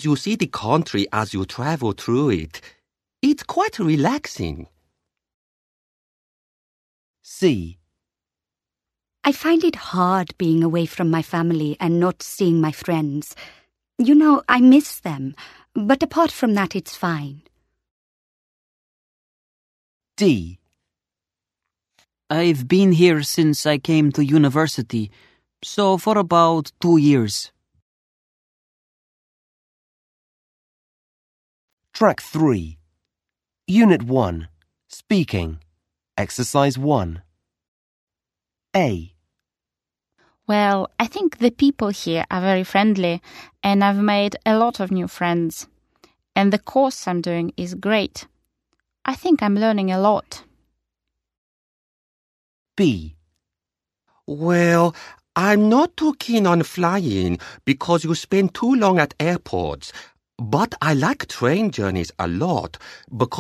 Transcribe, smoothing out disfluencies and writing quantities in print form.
You see the country as you travel through it. It's quite relaxing. C. I find it hard being away from my family and not seeing my friends. You know, I miss them, but apart from that, it's fine. D. I've been here since I came to university, so for about 2 years. Track 3. Unit 1. Speaking. Exercise 1. A. Well, I think the people here are very friendly, and I've made a lot of new friends. And the course I'm doing is great. I think I'm learning a lot. B. Well, I'm not too keen on flying because you spend too long at airports. But I like train journeys a lot because